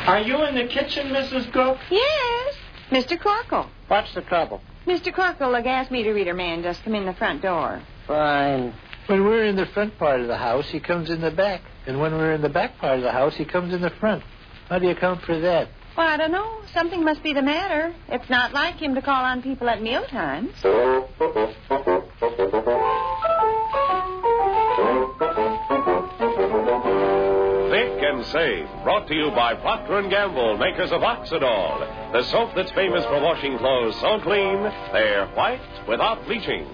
Are you in the kitchen, Mrs. Cook? Yes, Mr. Corkle. What's the trouble? Mr. Corkle, the gas meter reader man just come in the front door. Fine. When we're in the front part of the house, he comes in the back. And when we're in the back part of the house, he comes in the front. How do you account for that? Well, I don't know. Something must be the matter. It's not like him to call on people at mealtimes. Think and Save, brought to you by Procter & Gamble, makers of Oxidol, the soap that's famous for washing clothes so clean, they're white without bleaching.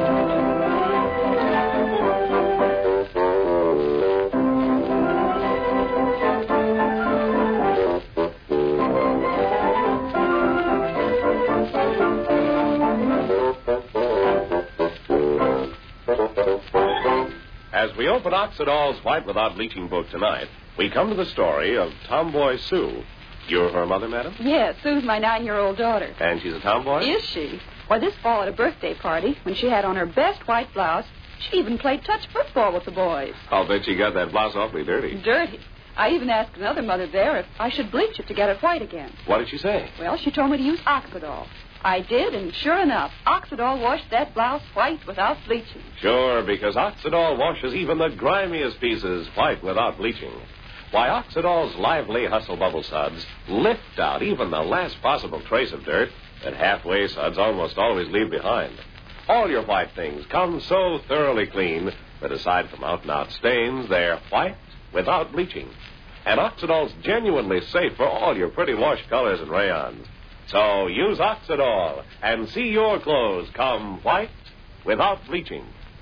As we open Oxidol's White Without Bleaching book tonight, we come to the story of Tomboy Sue. You're her mother, madam? Yes, Sue's my 9-year-old daughter. And she's a tomboy? Is she? Why, this fall at a birthday party, when she had on her best white blouse, she even played touch football with the boys. I'll bet she got that blouse awfully dirty. Dirty. I even asked another mother there if I should bleach it to get it white again. What did she say? Well, she told me to use Oxidol. I did, and sure enough, Oxidol washed that blouse white without bleaching. Sure, because Oxidol washes even the grimiest pieces white without bleaching. Why, Oxidol's lively hustle bubble suds lift out even the last possible trace of dirt that halfway suds almost always leave behind. All your white things come so thoroughly clean that aside from out-and-out stains, they're white without bleaching. And Oxidol's genuinely safe for all your pretty wash colors and rayons. So use Oxidol and see your clothes come white without bleaching.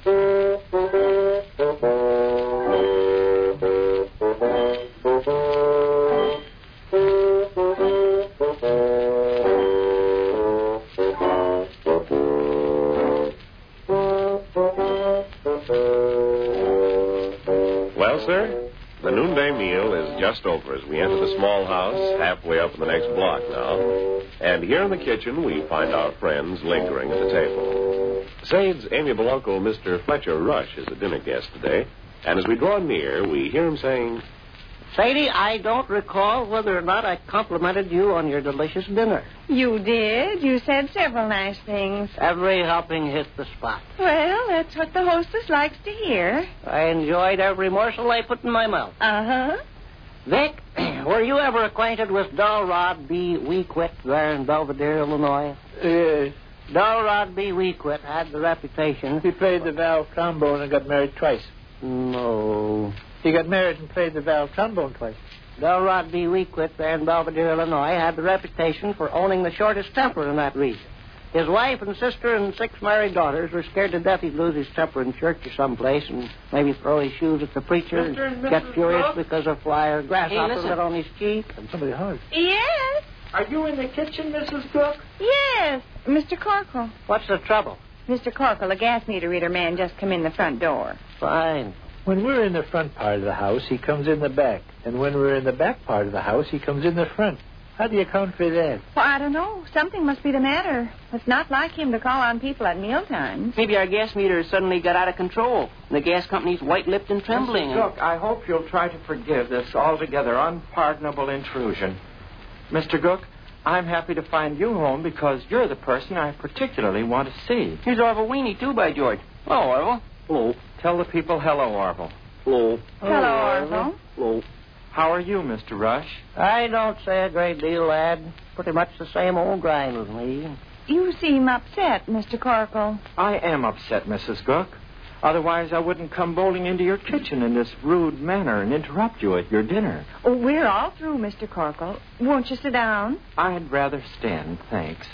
Well, sir, the noonday meal is just over as we enter the small house halfway up in the next block now. And here in the kitchen, we find our friends lingering at the table. Sade's amiable uncle, Mr. Fletcher Rush, is a dinner guest today. And as we draw near, we hear him saying, Sadie, I don't recall whether or not I complimented you on your delicious dinner. You did. You said several nice things. Every helping hit the spot. Well, that's what the hostess likes to hear. I enjoyed every morsel I put in my mouth. Uh-huh. Vic, were you ever acquainted with Dullrod B. Weequit there in Belvedere, Illinois? Yes. Dullrod B. Weequit had the reputation... He played the valve trombone and got married twice. No. He got married and played the valve trombone twice. Dullrod B. Weequit there in Belvedere, Illinois had the reputation for owning the shortest temper in that region. His wife and sister and 6 married daughters were scared to death he'd lose his temper in church or someplace and maybe throw his shoes at the preacher and get furious because a fly or grasshopper got on his cheek. And somebody hard. Yes? Are you in the kitchen, Mrs. Cook? Yes, Mr. Corkle. What's the trouble? Mr. Corkle, the gas meter reader man just come in the front door. Fine. When we're in the front part of the house, he comes in the back. And when we're in the back part of the house, he comes in the front. How do you account for that? Well, I don't know. Something must be the matter. It's not like him to call on people at mealtimes. Maybe our gas meter suddenly got out of control. And the gas company's white-lipped and trembling. Mrs. Cook, I hope you'll try to forgive this altogether unpardonable intrusion. Mr. Cook, I'm happy to find you home because you're the person I particularly want to see. Here's Orville Weenie, too, by George. Hello, Orville. Hello. Tell the people hello, Orville. Hello. Hello, Orville. Hello. How are you, Mr. Rush? I don't say a great deal, lad. Pretty much the same old grind with me. You seem upset, Mr. Corkle. I am upset, Mrs. Cook. Otherwise, I wouldn't come bowling into your kitchen in this rude manner and interrupt you at your dinner. Oh, we're all through, Mr. Corkle. Won't you sit down? I'd rather stand, thanks.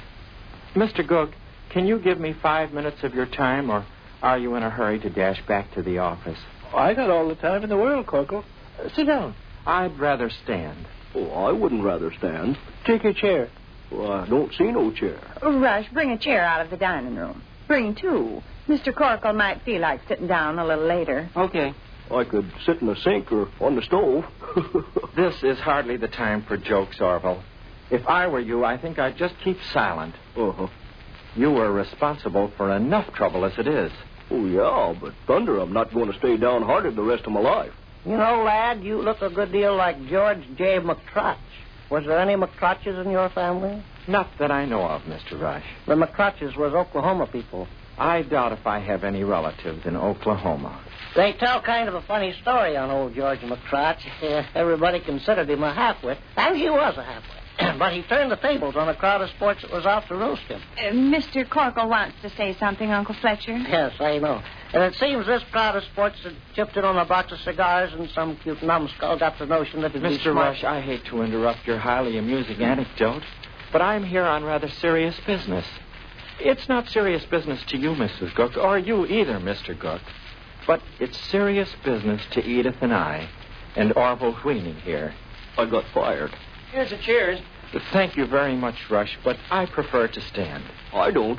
Mr. Cook, can you give me 5 minutes of your time, or are you in a hurry to dash back to the office? I got all the time in the world, Corkle. Sit down. I'd rather stand. Oh, I wouldn't rather stand. Take a chair. Well, I don't see no chair. Rush, bring a chair out of the dining room. Bring 2. Mr. Corkle might feel like sitting down a little later. Okay. I could sit in the sink or on the stove. This is hardly the time for jokes, Orville. If I were you, I think I'd just keep silent. Uh-huh. You were responsible for enough trouble as it is. Oh, yeah, but thunder, I'm not going to stay downhearted the rest of my life. You know, lad, you look a good deal like George J. McTrotch. Was there any McTrotches in your family? Not that I know of, Mr. Rush. The McTrotches was Oklahoma people. I doubt if I have any relatives in Oklahoma. They tell kind of a funny story on old George McTrotch. Everybody considered him a halfwit, and he was a halfwit. But he turned the tables on a crowd of sports that was out to roast him. Mr. Corkle wants to say something, Uncle Fletcher. Yes, I know. And it seems this crowd of sports had chipped in on a box of cigars, and some cute numbskull got the notion that it'd be Mr. smart. Rush, I hate to interrupt your highly amusing anecdote, but I'm here on rather serious business. It's not serious business to you, Mrs. Gook, or you either, Mr. Gook. But it's serious business to Edith and I, and Orville Sweeney here. I got fired. Here's the chairs. Thank you very much, Rush, but I prefer to stand. I don't.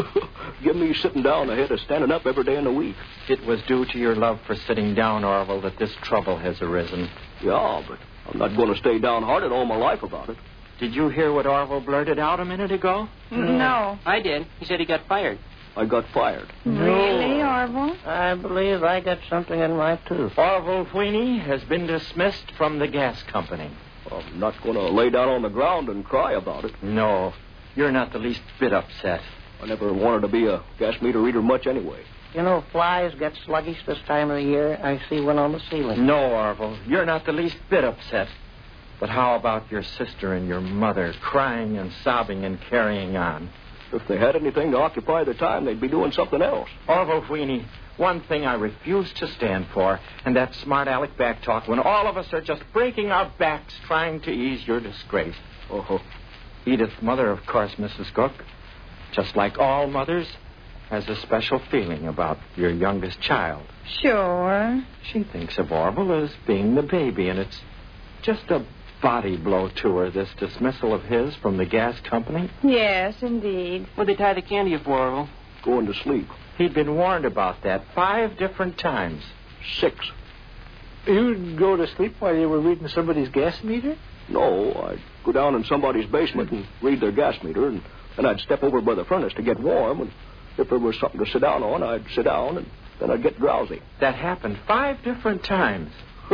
Give me sitting down ahead of standing up every day in the week. It was due to your love for sitting down, Orville, that this trouble has arisen. Yeah, but I'm not going to stay downhearted all my life about it. Did you hear what Orville blurted out a minute ago? No. I did. He said he got fired. I got fired. Really, Orville? I believe I got something in my tooth. Orville Sweeney has been dismissed from the gas company. I'm not going to lay down on the ground and cry about it. No, you're not the least bit upset. I never wanted to be a gas meter reader much anyway. You know, flies get sluggish this time of the year. I see one on the ceiling. No, Orville, you're not the least bit upset. But how about your sister and your mother crying and sobbing and carrying on? If they had anything to occupy their time, they'd be doing something else. Orville Sweeney, one thing I refuse to stand for, and that smart aleck back talk when all of us are just breaking our backs trying to ease your disgrace. Oh, Edith's mother, of course, Mrs. Cook, just like all mothers, has a special feeling about your youngest child. Sure. She thinks of Orville as being the baby, and it's just a body blow to her, this dismissal of his from the gas company. Yes, indeed. What'd they tie the candy for, Orville? going to sleep. He'd been warned about that 5 different times. 6. You'd go to sleep while you were reading somebody's gas meter? No, I'd go down in somebody's basement and read their gas meter, and then I'd step over by the furnace to get warm, and if there was something to sit down on, I'd sit down, and then I'd get drowsy. That happened 5 different times.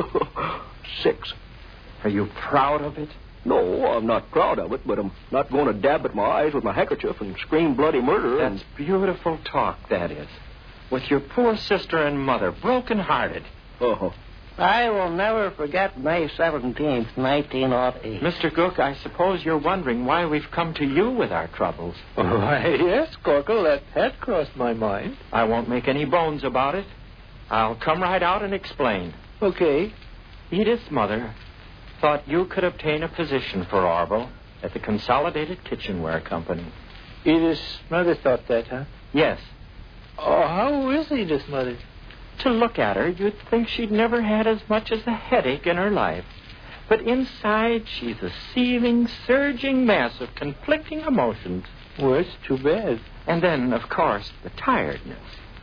6. Are you proud of it? No, I'm not proud of it, but I'm not going to dab at my eyes with my handkerchief and scream bloody murder. That's beautiful talk, that is. With your poor sister and mother broken-hearted. Uh-huh. I will never forget May 17th, 1908. Mr. Gook, I suppose you're wondering why we've come to you with our troubles. Why, yes, Corkle, that had crossed my mind. I won't make any bones about it. I'll come right out and explain. Okay. Edith's mother thought you could obtain a position for Orville at the Consolidated Kitchenware Company. Edith's mother thought that, huh? Yes. Oh, how is Edith's mother? To look at her, you'd think she'd never had as much as a headache in her life. But inside, she's a seething, surging mass of conflicting emotions. Well, it's too bad. And then, of course, the tiredness.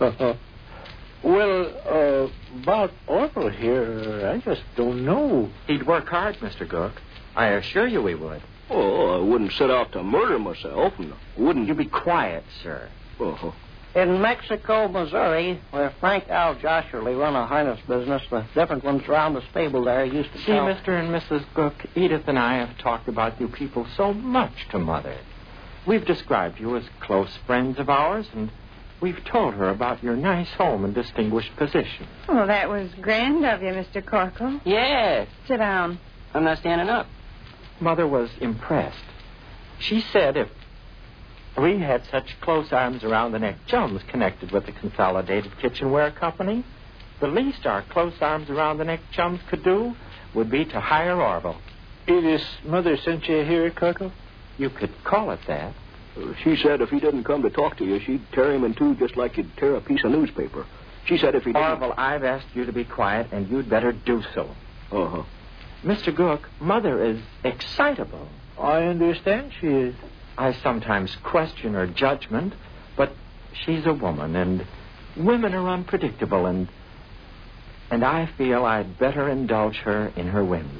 Well, about Orville here, I just don't know. He'd work hard, Mr. Gook. I assure you he would. Oh, I wouldn't set out to murder myself, and I wouldn't... You be quiet, sir. Uh-huh. In Mexico, Missouri, where Frank Al Josherly run a harness business, the different ones around the stable there used to See, tell... Mr. and Mrs. Gook, Edith and I have talked about you people so much to Mother. We've described you as close friends of ours, and we've told her about your nice home and distinguished position. Well, that was grand of you, Mr. Corkle. Yes. Sit down. I'm not standing up. Mother was impressed. She said if we had such close arms around the neck chums connected with the Consolidated Kitchenware Company, the least our close arms around the neck chums could do would be to hire Orville. Edith's mother sent you here, Corkle? You could call it that. She said if he didn't come to talk to you, she'd tear him in two just like you'd tear a piece of newspaper. She said if he didn't... Orville, I've asked you to be quiet, and you'd better do so. Uh-huh. Mr. Gook, Mother is excitable. I understand she is. I sometimes question her judgment, but she's a woman, and women are unpredictable, and I feel I'd better indulge her in her whims.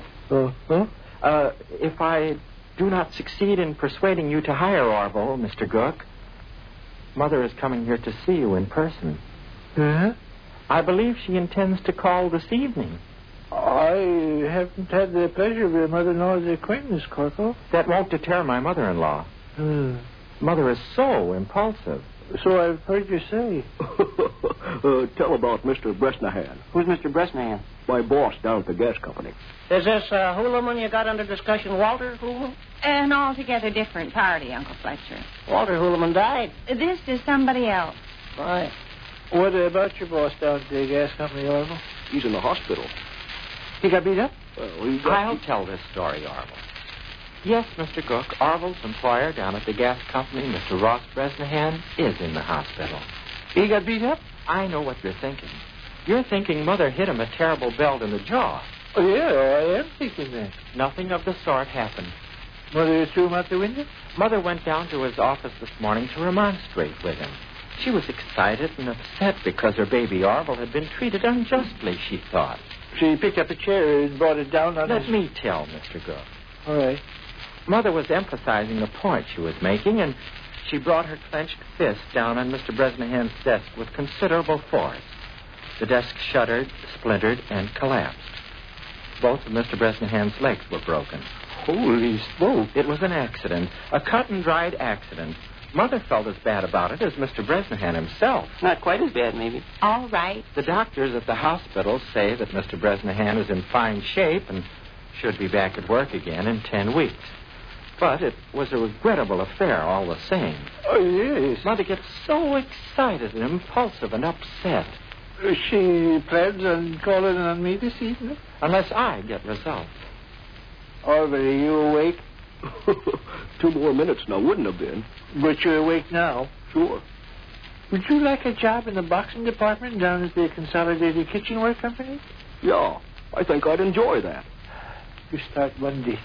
If I do not succeed in persuading you to hire Orville, Mr. Gook, Mother is coming here to see you in person. Huh? I believe she intends to call this evening. I haven't had the pleasure of your mother-in-law's acquaintance, Corporal. That won't deter my mother-in-law. Mother is so impulsive. So I've heard you say. Tell about Mr. Bresnahan, Who's Mr. Bresnahan? my boss down at the gas company. Is this Hulaman you got under discussion Walter Hulaman? An altogether different party, Uncle Fletcher. Walter Hulaman died. This is somebody else. Right. What about your boss down at the gas company, Orville? He's in the hospital. He got beat up? Well, I'll tell this story, Orville. Yes, Mr. Cook, Orville's employer down at the gas company, Mr. Ross Bresnahan, is in the hospital. He got beat up? I know what you're thinking. You're thinking Mother hit him a terrible belt in the jaw. Oh, yeah, I am thinking that. Nothing of the sort happened. Mother threw him out the window? Mother went down to his office this morning to remonstrate with him. She was excited and upset because her baby Orville had been treated unjustly, she thought. She picked up a chair and brought it down on Let me tell, Mr. Cook. All right. Mother was emphasizing the point she was making, and she brought her clenched fist down on Mr. Bresnahan's desk with considerable force. The desk shuddered, splintered, and collapsed. Both of Mr. Bresnahan's legs were broken. Holy smoke. It was an accident, a cut-and-dried accident. Mother felt as bad about it as Mr. Bresnahan himself. Not quite as bad, maybe. All right. The doctors at the hospital say that Mr. Bresnahan is in fine shape and should be back at work again in 10 weeks. But it was a regrettable affair all the same. Oh, yes. Mother gets so excited and impulsive and upset. She plans on calling on me this evening? Unless I get results. Orville, are you awake? 2 more minutes and I wouldn't have been. But you're awake now. Sure. Would you like a job in the boxing department down at the Consolidated Kitchenware Company? Yeah, I think I'd enjoy that. You start Monday.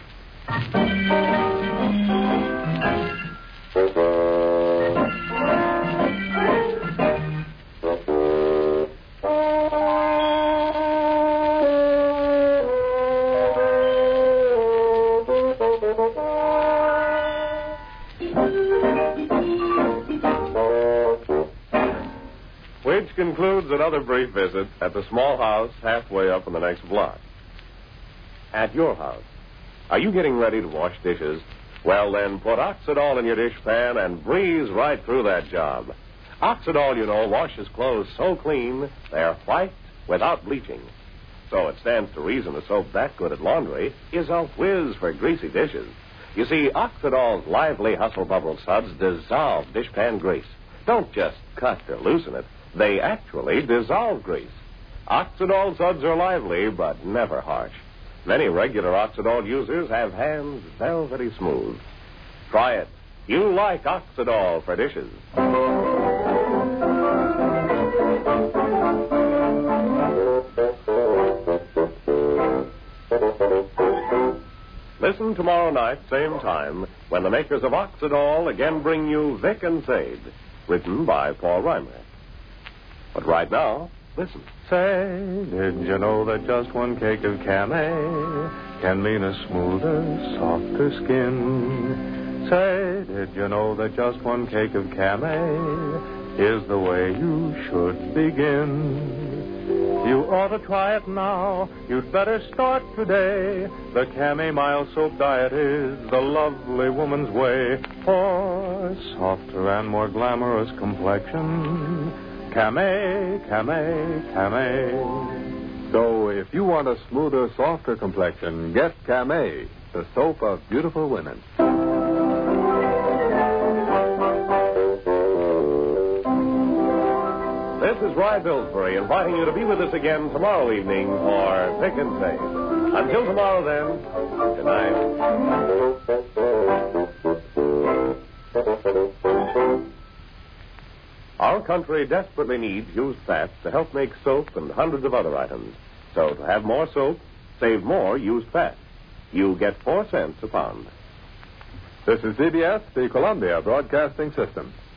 Which concludes another brief visit at the small house halfway up in the next block. At your house, are you getting ready to wash dishes? Well, then, put Oxidol in your dishpan and breeze right through that job. Oxidol, you know, washes clothes so clean, they're white without bleaching. So it stands to reason a soap that good at laundry is a whiz for greasy dishes. You see, Oxidol's lively hustle bubble suds dissolve dishpan grease. Don't just cut or loosen it. They actually dissolve grease. Oxidol suds are lively, but never harsh. Many regular Oxidol users have hands velvety smooth. Try it. You like Oxidol for dishes. Listen tomorrow night, same time, when the makers of Oxidol again bring you Vic and Sade, written by Paul Reimer. But right now, listen. Say, did you know that just one cake of Camay can mean a smoother, softer skin? Say, did you know that just one cake of Camay is the way you should begin? You ought to try it now. You'd better start today. The Camay Mild Soap Diet is the lovely woman's way for softer and more glamorous complexion. Camay, Camay, Camay. So if you want a smoother, softer complexion, get Camay, the soap of beautiful women. This is Roy Billsbury inviting you to be with us again tomorrow evening for Vic and Sade. Until tomorrow, then, good night. Our country desperately needs used fats to help make soap and hundreds of other items. So to have more soap, save more used fats. You get 4 cents a pound. This is CBS, the Columbia Broadcasting System.